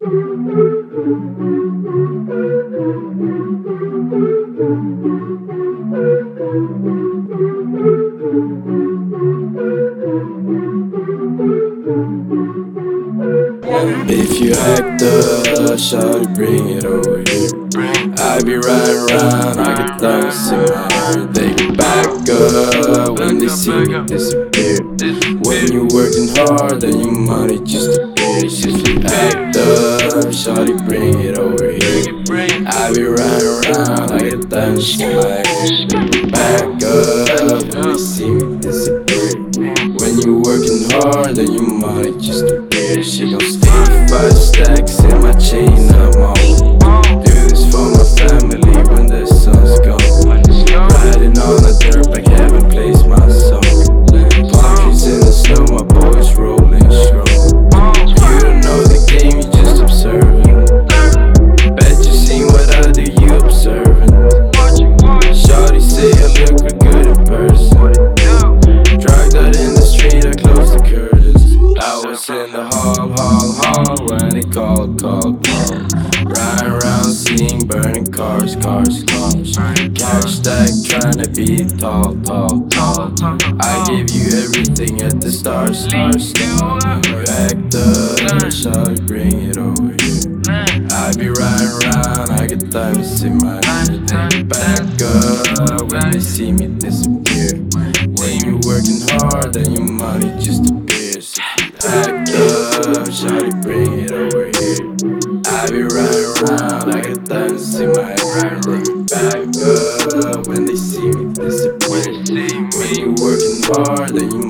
If you act up, shawty, bring it over here. I be riding around, I get thoughts in my head. They get back up when they see me disappear. When you working hard, then your money just appears. If you act up, shawty, bring it over here. I be riding around, I get thoughts in my head. They get back up when they see me disappear. When you working hard, then your money just appears. She gon' stay 5 stacks in my chain, I'm on. Do this for my family when the sun's gone. Riding on the dirt like heaven plays my song. Palm trees in the snow, my boys rolling strong. You don't know the game, you just observing. Bet you seen what I do, you observing. Shawty say I look good in person. Dragged out in the street, I closed the curtains. I was in the hall when they called. Riding around, seeing burning cars. Cash stack, trying to be tall. I gave you everything at the start. You act up, shawty, bring it over here. I be riding around, I get diamonds in my head. They back up when they see me disappear. When you working hard, then your money just appears. Act up, shawty, bring it over here. I be riding around, I get diamonds in my head. They back up when they see me disappear. When you working hard, then your